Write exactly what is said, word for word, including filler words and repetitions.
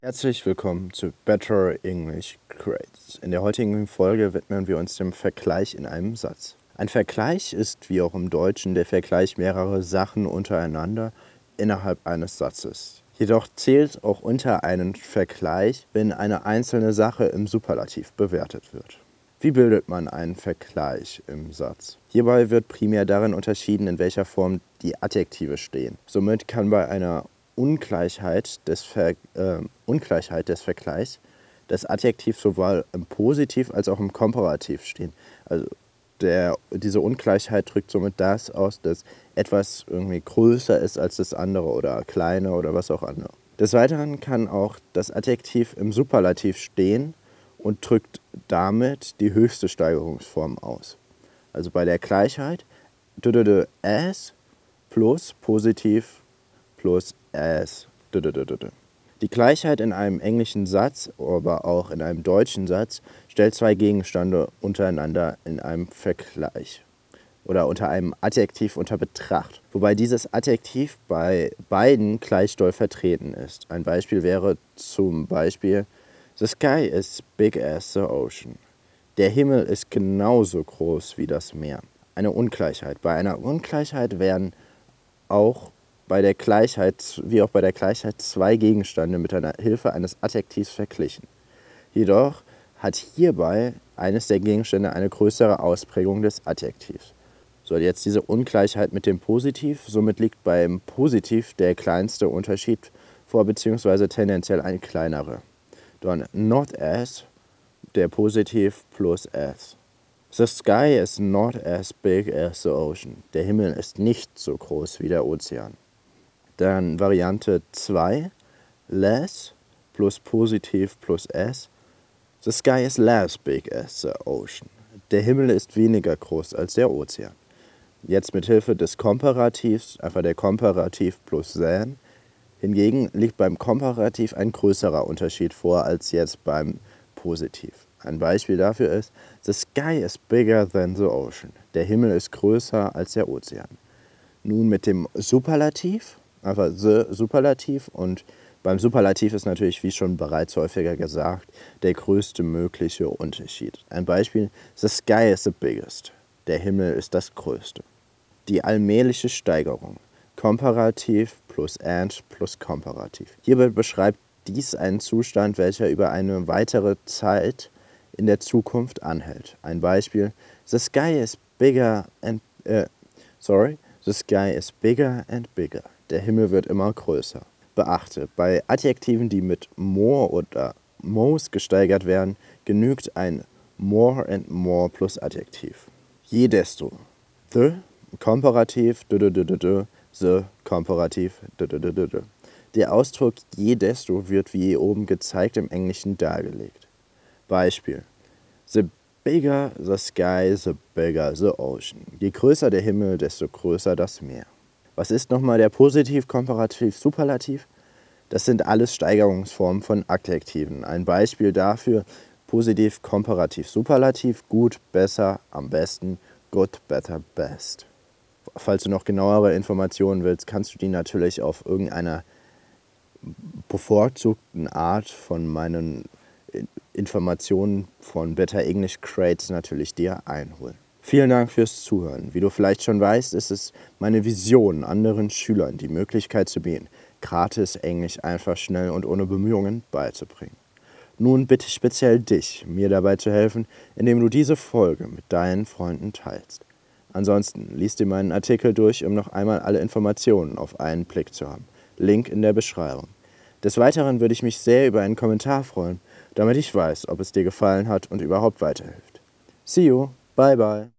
Herzlich willkommen zu Better English Crates. In der heutigen Folge widmen wir uns dem Vergleich in einem Satz. Ein Vergleich ist, wie auch im Deutschen, der Vergleich mehrerer Sachen untereinander innerhalb eines Satzes. Jedoch zählt auch unter einen Vergleich, wenn eine einzelne Sache im Superlativ bewertet wird. Wie bildet man einen Vergleich im Satz? Hierbei wird primär darin unterschieden, in welcher Form die Adjektive stehen. Somit kann bei einer Ungleichheit des, Ver, äh, Ungleichheit des Vergleichs das Adjektiv sowohl im Positiv als auch im Komparativ stehen. Also der, diese Ungleichheit drückt somit das aus, dass etwas irgendwie größer ist als das andere oder kleiner oder was auch andere. Des Weiteren kann auch das Adjektiv im Superlativ stehen und drückt damit die höchste Steigerungsform aus. Also bei der Gleichheit as plus Positiv plus as. Die Gleichheit in einem englischen Satz, aber auch in einem deutschen Satz, stellt zwei Gegenstände untereinander in einem Vergleich oder unter einem Adjektiv unter Betracht, wobei dieses Adjektiv bei beiden gleich doll vertreten ist. Ein Beispiel wäre zum Beispiel: The sky is big as the ocean. Der Himmel ist genauso groß wie das Meer. Eine Ungleichheit. Bei einer Ungleichheit werden auch bei der Gleichheit, wie auch bei der Gleichheit, zwei Gegenstände mit der Hilfe eines Adjektivs verglichen. Jedoch hat hierbei eines der Gegenstände eine größere Ausprägung des Adjektivs. So, jetzt diese Ungleichheit mit dem Positiv. Somit liegt beim Positiv der kleinste Unterschied vor, beziehungsweise tendenziell ein kleinerer. Dann not as, der Positiv plus as. The sky is not as big as the ocean. Der Himmel ist nicht so groß wie der Ozean. Dann Variante zwei, less plus Positiv plus s. The sky is less big as the ocean. Der Himmel ist weniger groß als der Ozean. Jetzt mit Hilfe des Komparativs, einfach der Komparativ plus than. Hingegen liegt beim Komparativ ein größerer Unterschied vor als jetzt beim Positiv. Ein Beispiel dafür ist: The sky is bigger than the ocean. Der Himmel ist größer als der Ozean. Nun mit dem Superlativ, einfach the Superlativ, und beim Superlativ ist natürlich, wie schon bereits häufiger gesagt, der größte mögliche Unterschied. Ein Beispiel: The sky is the biggest. Der Himmel ist das größte. Die allmähliche Steigerung. Komparativ plus and plus Komparativ. Hierbei beschreibt dies einen Zustand, welcher über eine weitere Zeit in der Zukunft anhält. Ein Beispiel: The sky is bigger and äh, sorry, the sky is bigger and bigger. Der Himmel wird immer größer. Beachte, bei Adjektiven, die mit more oder most gesteigert werden, genügt ein more and more plus Adjektiv. Je desto. The Komparativ, the Komparativ. Der Ausdruck je desto wird wie oben gezeigt im Englischen dargelegt. Beispiel: The bigger the sky, the bigger the ocean. Je größer der Himmel, desto größer das Meer. Was ist nochmal der Positiv, Komparativ, Superlativ? Das sind alles Steigerungsformen von Adjektiven. Ein Beispiel dafür: Positiv, Komparativ, Superlativ, gut, besser, am besten, good, better, best. Falls du noch genauere Informationen willst, kannst du die natürlich auf irgendeiner bevorzugten Art von meinen Informationen von Better English Crates natürlich dir einholen. Vielen Dank fürs Zuhören. Wie du vielleicht schon weißt, ist es meine Vision, anderen Schülern die Möglichkeit zu bieten, gratis Englisch einfach, schnell und ohne Bemühungen beizubringen. Nun bitte ich speziell dich, mir dabei zu helfen, indem du diese Folge mit deinen Freunden teilst. Ansonsten lies dir meinen Artikel durch, um noch einmal alle Informationen auf einen Blick zu haben. Link in der Beschreibung. Des Weiteren würde ich mich sehr über einen Kommentar freuen, damit ich weiß, ob es dir gefallen hat und überhaupt weiterhilft. See you, bye bye.